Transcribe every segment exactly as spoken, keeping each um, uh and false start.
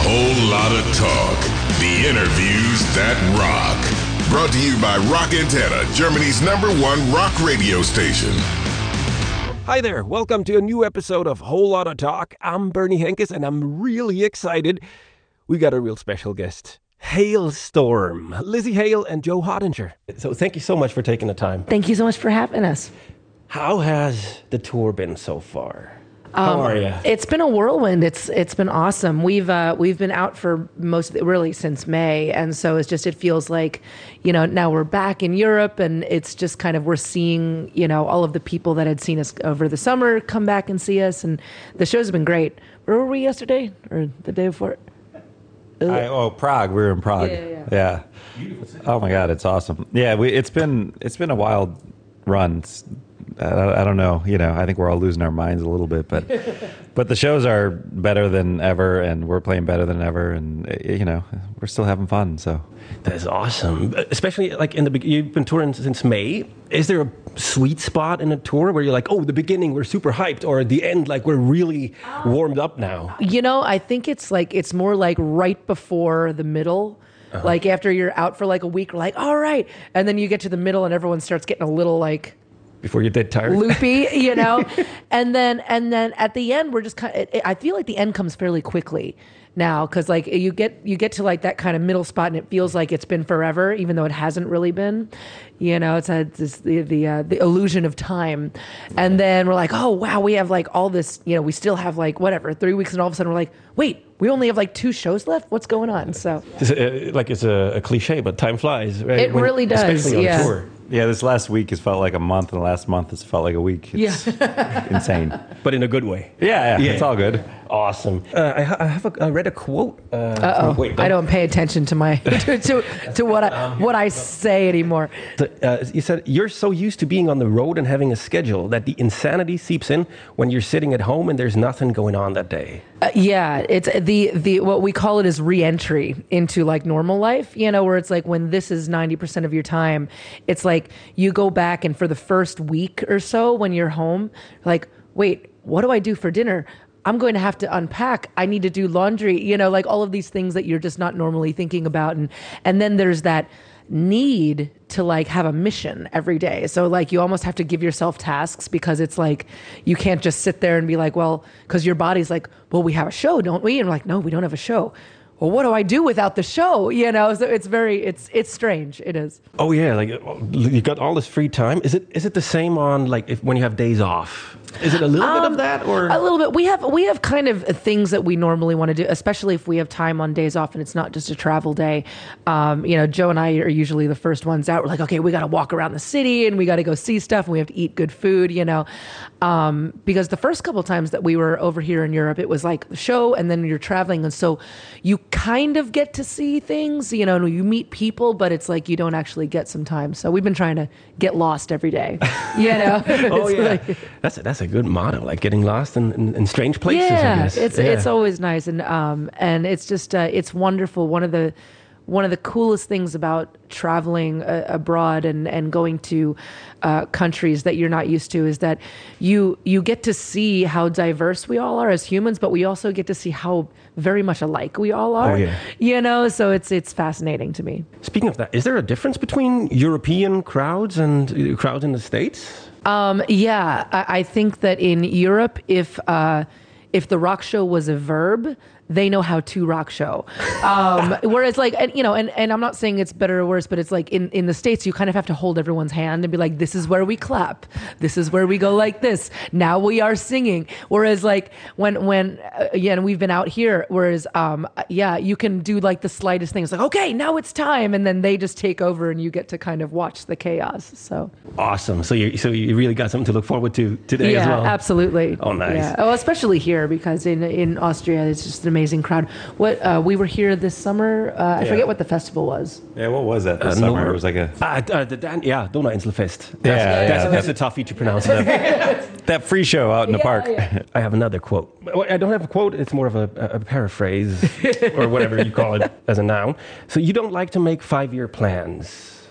Whole lot of talk. The interviews that rock. Brought to you by Rock Antenna, Germany's number one rock radio station. Hi there. Welcome to a new episode of Whole Lot of Talk. I'm Bernie Henkes, and I'm really excited. We got a real special guest. Halestorm, Lzzy Hale and Joe Hottinger. So thank you so much for taking the time. Thank you so much for having us. How has the tour been so far? How Um, are you? It's been a whirlwind. It's it's been awesome. We've uh, we've been out for most really since May, and so it's just it feels like, you know, now we're back in Europe, and it's just kind of we're seeing, you know, all of the people that had seen us over the summer come back and see us, and the shows have been great. Where were we yesterday or the day before? I, oh, Prague. We were in Prague. Yeah, yeah, yeah. Oh my God, it's awesome. Yeah, we, it's been it's been a wild run. It's, I, I don't know. You know, I think we're all losing our minds a little bit, but but the shows are better than ever, and we're playing better than ever, and you know, we're still having fun. So That's awesome. Especially like in the be- you've been touring since May. Is there a sweet spot in a tour where you're like, oh, the beginning we're super hyped, or the end like we're really warmed up now? You know, I think it's like it's more like right before the middle. Uh-huh. Like after you're out for like a week, we're like, all right, and then you get to the middle, and everyone starts getting a little like. Before you're dead tired, loopy, you know, and then and then at the end we're just kind of. It, I feel like the end comes fairly quickly now because like you get you get to like that kind of middle spot and it feels like it's been forever, even though it hasn't really been. You know, it's, a, it's the the uh, the illusion of time, and then we're like, oh wow, we have like all this. You know, we still have like whatever three weeks, and all of a sudden we're like, wait, we only have like two shows left. What's going on? So it's a, like it's a, a cliche, but time flies. Right? It when, really does. Especially on Yeah. tour. yeah, this last week has felt like a month, and the last month has felt like a week. It's yeah, insane. But in a good way. Yeah, yeah, Yeah. It's all good. Awesome. Uh, I, ha- I have a, I read a quote. Uh, uh oh, wait, I don't pay attention to my to to, to what I what I say anymore. Uh, you said you're so used to being on the road and having a schedule that the insanity seeps in when you're sitting at home and there's nothing going on that day. Uh, yeah, it's the the what we call it is re-entry into like normal life, you know, where it's like when this is ninety percent of your time, it's like you go back and for the first week or so when you're home, like, wait, what do I do for dinner? I'm going to have to unpack. I need to do laundry, you know, like all of these things that you're just not normally thinking about. And and then there's that need to like have a mission every day. So like you almost have to give yourself tasks because it's like you can't just sit there and be like, well, because your body's like, well, we have a show, don't we? And we're like, no, we don't have a show. Well, what do I do without the show? You know, so it's very, it's it's strange. It is. Oh yeah, like you got all this free time. Is it is it the same on like if when you have days off? Is it a little um, bit of that or a little bit? We have we have kind of things that we normally want to do, especially if we have time on days off and it's not just a travel day. Um, you know, Joe and I are usually the first ones out. We're like, okay, we got to walk around the city and we got to go see stuff and we have to eat good food. You know, um, because the first couple times that we were over here in Europe, it was like the show and then you're traveling, and so you kind of get to see things. You know, and you meet people, but it's like you don't actually get some time. So we've been trying to get lost every day. You know, oh yeah, like, that's a, that's a good motto. Like getting lost in, in, in strange places. Yeah, I guess. it's yeah. it's always nice, and um and it's just uh, it's wonderful. One of the one of the coolest things about traveling uh, abroad and, and going to uh, countries that you're not used to is that you you get to see how diverse we all are as humans, but we also get to see how very much alike we all are. Oh, yeah. You know, so it's it's fascinating to me. Speaking of that, is there a difference between European crowds and uh, crowds in the States? Um, yeah, I, I think that in Europe, if uh, if the rock show was a verb, they know how to rock show. Um, whereas like, and, you know, and, and I'm not saying it's better or worse, but it's like in, in the States, you kind of have to hold everyone's hand and be like, this is where we clap. This is where we go like this. Now we are singing. Whereas like when, when, uh, yeah, and we've been out here, whereas, um, yeah, you can do like the slightest thing. It's like, okay, now it's time. And then they just take over and you get to kind of watch the chaos. So awesome. So you, so you really got something to look forward to today yeah, as well. Absolutely. Oh, nice. Yeah. Oh, especially here because in, in Austria, it's just an amazing crowd. What uh, we were here this summer. Uh, I Yeah. forget what the festival was. Yeah, what was that this Uh, summer? no- It was like a Uh, uh, the Dan- yeah, Donauinselfest. That's, Yeah, yeah, that's, yeah. that's a toughie to pronounce. that free show out in the Yeah, park. yeah. I have another quote. Well, I don't have a quote. It's more of a, a paraphrase or whatever you call it as a noun. So you don't like to make five-year plans.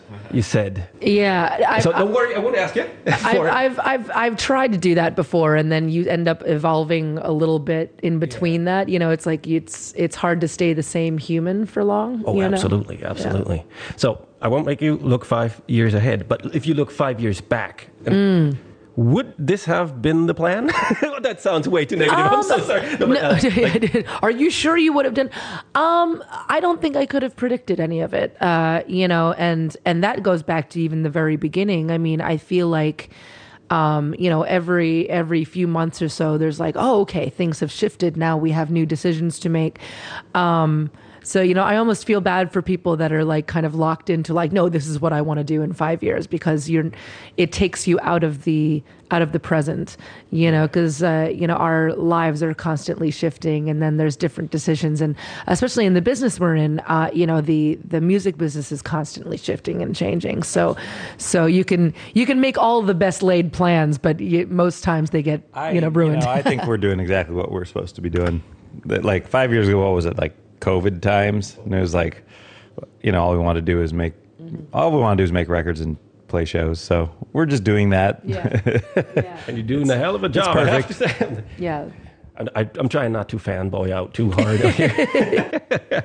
you said. Yeah. I, So I, don't worry, I won't ask you. I've, for it. I've I've I've tried to do that before, and then you end up evolving a little bit in between that. You know, it's like it's it's hard to stay the same human for long. Oh, you know? absolutely, absolutely. So I won't make you look five years ahead, but if you look five years back, Mm. would this have been the plan? That sounds way too negative. I'm so Um, sorry. No, but, No, uh, are you sure you would have done? Um, I don't think I could have predicted any of it. Uh, you know, and and that goes back to even the very beginning. I mean, I feel like. Um, you know, every every few months or so, there's like, oh, okay, things have shifted. Now we have new decisions to make. Um, so, you know, I almost feel bad for people that are like kind of locked into like, no, this is what I want to do in five years because you're, it takes you out of the out of the present, you know, because uh, you know our lives are constantly shifting, and then there's different decisions, and especially in the business we're in, uh, you know, the the music business is constantly shifting and changing. So, so you can you can make all the best laid plans, but you, most times they get I, you know ruined. You know, I think we're doing exactly what we're supposed to be doing. That, like five years ago, what was it, like COVID times? And it was like, you know, all we want to do is make, all we want to do is make records and play shows. So we're just doing that. Yeah, yeah, and you're doing a hell of a job, I have to perfect. say. yeah. I, I, I'm trying not to fanboy out too hard here.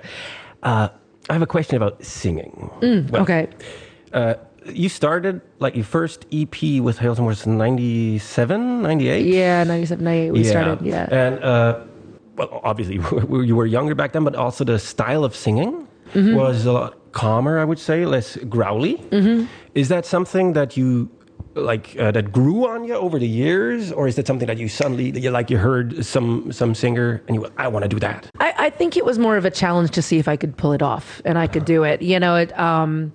uh, I have a question about singing. Well, Okay. Uh, you started, like, your first E P with Hailstorm was ninety-seven, ninety-eight? Yeah, ninety-seven, ninety-eight. We started. Yeah. And, uh, well, obviously, you were younger back then, but also the style of singing Mm-hmm. was a lot calmer, I would say, less growly. Mm-hmm. Is that something that you, like, uh, that grew on you over the years? Or is that something that you suddenly, that you, like, you heard some some singer and you went, I want to do that? I, I think it was more of a challenge to see if I could pull it off, and I could do it. You know, it. Um,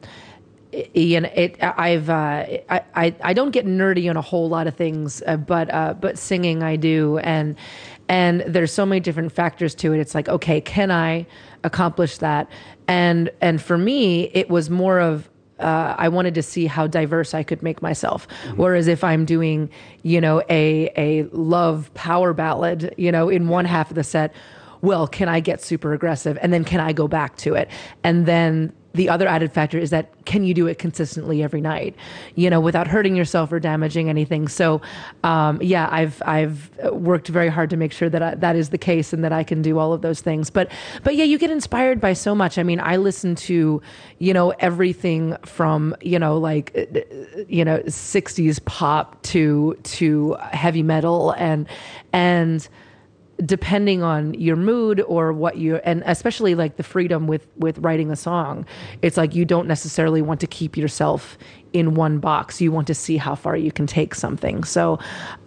Ian, it, I've, uh, I, I, I don't get nerdy on a whole lot of things, uh, but, uh, but singing I do, and, and there's so many different factors to it. It's like, okay, can I accomplish that? And, and for me, it was more of, uh, I wanted to see how diverse I could make myself. Mm-hmm. Whereas if I'm doing, you know, a, a love power ballad, you know, in one half of the set, well, can I get super aggressive? And then can I go back to it? And then the other added factor is that can you do it consistently every night, you know, without hurting yourself or damaging anything? So, um, yeah, I've I've worked very hard to make sure that I, that is the case and that I can do all of those things. But but yeah, you get inspired by so much. I mean, I listen to, you know, everything from, you know, like, you know, sixties pop to to heavy metal and and. depending on your mood or what you, and especially like the freedom with with writing a song, it's like you don't necessarily want to keep yourself in one box. You want to see how far you can take something. So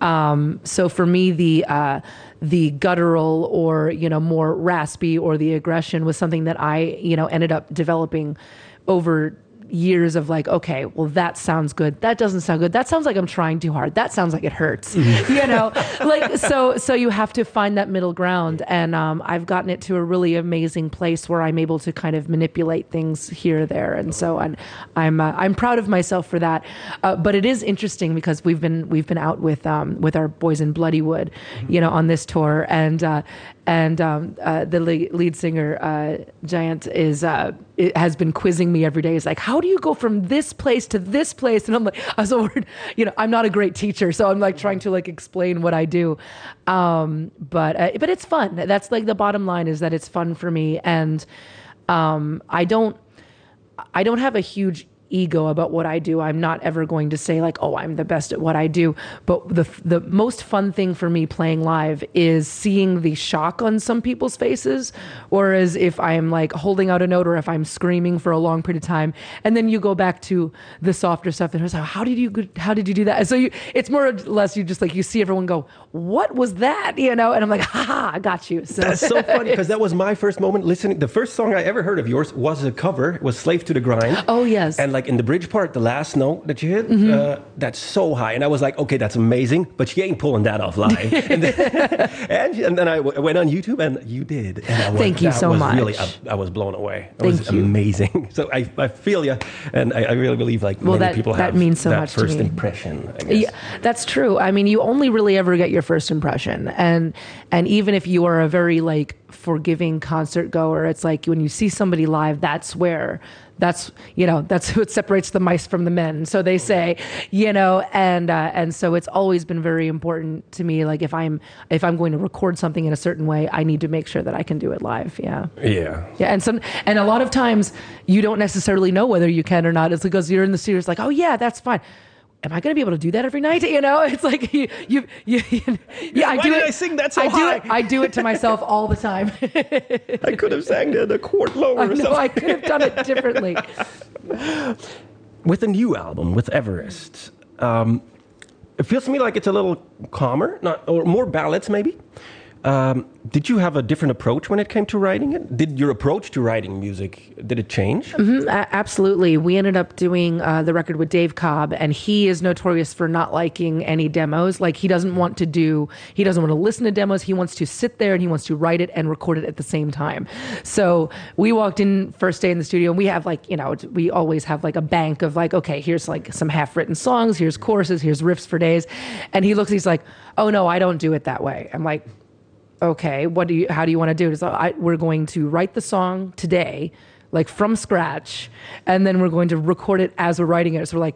um so for me, the uh the guttural or, you know, more raspy or the aggression was something that I, you know, ended up developing over years of like, okay, well, that sounds good. That doesn't sound good. That sounds like I'm trying too hard. That sounds like it hurts, you know, like, so, so you have to find that middle ground. And, um, I've gotten it to a really amazing place where I'm able to kind of manipulate things here, there. And so I'm, I'm, uh, I'm proud of myself for that. Uh, but it is interesting because we've been, we've been out with, um, with our boys in Bloodywood, you know, on this tour. And, uh, and, um, uh, the lead, lead singer, uh, Giant is, uh, it has been quizzing me every day. He's like, how do you go from this place to this place? And I'm like, I was over, you know, I'm not a great teacher, so I'm like trying to like explain what I do. Um, but, uh, but it's fun. That's like the bottom line, is that it's fun for me. And, um, I don't, I don't have a huge ego about what I do. I'm not ever going to say like, oh, I'm the best at what I do. But the the most fun thing for me playing live is seeing the shock on some people's faces. Whereas if I'm like holding out a note or if I'm screaming for a long period of time, and then you go back to the softer stuff and it's like, how did you how did you do that? And so you, it's more or less you just like you see everyone go, what was that? You know, and I'm like, haha, I got you. So that's so funny because that was my first moment listening. The first song I ever heard of yours was a cover. It was "Slave to the Grind." Oh yes. And like in the bridge part, the last note that you hit, mm-hmm. uh, that's so high. And I was like, okay, that's amazing, but you ain't pulling that off live. and, then, and, and then I w- went on YouTube and you did. And I was, Thank you that so was much. Really, I, I was blown away. It Thank was you. amazing. So I, I feel you. And I, I really believe like well, many that, people that have means so that much first to me. impression. I guess. Yeah, that's true. I mean, you only really ever get your first impression. And, and even if you are a very like forgiving concert goer. It's like when you see somebody live, that's where, that's, you know, that's what separates the mice from the men. So they say, you know, and, uh, and so it's always been very important to me. Like if I'm, if I'm going to record something in a certain way, I need to make sure that I can do it live. Yeah. Yeah. Yeah. And some, and a lot of times you don't necessarily know whether you can or not. It's because you're in the studio. It's like, oh yeah, that's fine. Am I going to be able to do that every night? You know, it's like you, you, you, you yeah. I Why do did it. I sing that so I high? do it. I do it to myself all the time. I could have sang it a quart lower. I or know. something. I could have done it differently. With a new album, with Everest, um, it feels to me like it's a little calmer, not or more ballads maybe. Um, did you have a different approach when it came to writing it? Did your approach to writing music, did it change? Mm-hmm, a- absolutely. We ended up doing uh, the record with Dave Cobb, and he is notorious for not liking any demos. Like he doesn't want to do, he doesn't want to listen to demos. He wants to sit there and he wants to write it and record it at the same time. So we walked in first day in the studio, and we have like, you know, we always have like a bank of like, okay, here's like some half-written songs, here's choruses, here's riffs for days. And he looks, he's like, oh no, I don't do it that way. I'm like, okay, what do you, how do you want to do it? So I, we're going to write the song today, like from scratch, and then we're going to record it as we're writing it. So we're like,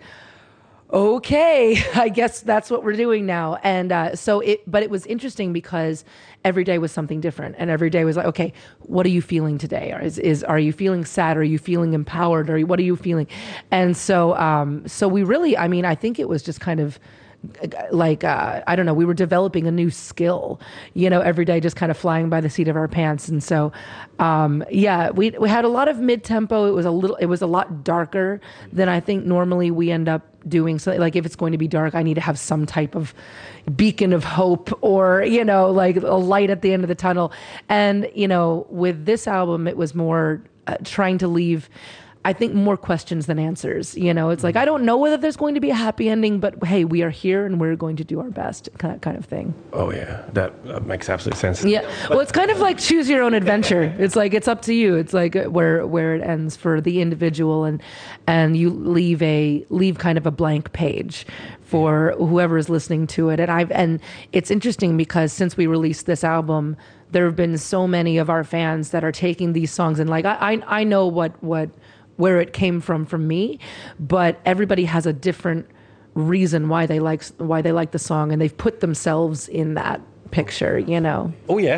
okay, I guess that's what we're doing now. And uh, so it, but it was interesting because every day was something different, and every day was like, okay, what are you feeling today? Or is, is are you feeling sad? Are you feeling empowered? Or what are you feeling? And so, um, so we really, I mean, I think it was just kind of like, uh, I don't know, we were developing a new skill, you know, every day just kind of flying by the seat of our pants. And so, um, yeah, we we had a lot of mid-tempo. It was a little, it was a lot darker than I think normally we end up doing. So like if it's going to be dark, I need to have some type of beacon of hope or, you know, like a light at the end of the tunnel. And, you know, with this album, it was more uh, trying to leave, I think, more questions than answers. You know, it's like, I don't know whether there's going to be a happy ending, but hey, we are here and we're going to do our best, kind of, kind of thing. Oh yeah, that, that makes absolute sense. Yeah. Well, it's kind of like choose your own adventure. It's like, it's up to you. It's like where, where it ends for the individual, and, and you leave a, leave kind of a blank page for whoever is listening to it. And I've, and it's interesting because since we released this album, there have been so many of our fans that are taking these songs and like, I, I, I know what, what, where it came from from me, but everybody has a different reason why they like why they like the song, and they've put themselves in that picture, you know. Oh yeah.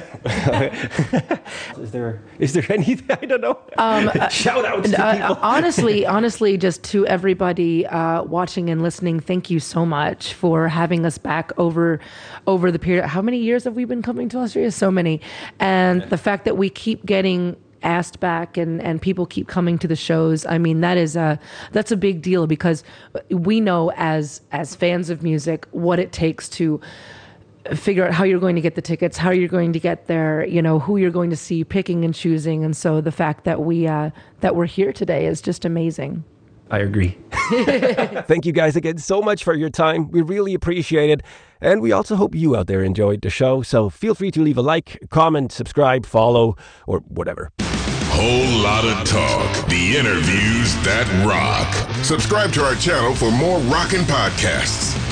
is there is there anything I don't know? Um, Shout outs to uh, people. honestly, honestly, just to everybody uh, watching and listening, thank you so much for having us back over over the period. How many years have we been coming to Australia? So many, and the fact that we keep getting asked back and, and people keep coming to the shows. I mean, that is a, that's a big deal because we know as, as fans of music, what it takes to figure out how you're going to get the tickets, how you're going to get there, you know, who you're going to see, picking and choosing. And so the fact that we, uh, that we're here today is just amazing. I agree. Thank you guys again so much for your time. We really appreciate it. And we also hope you out there enjoyed the show. So feel free to leave a like, comment, subscribe, follow, or whatever. Whole lot of talk. The interviews that rock. Subscribe to our channel for more rockin' podcasts.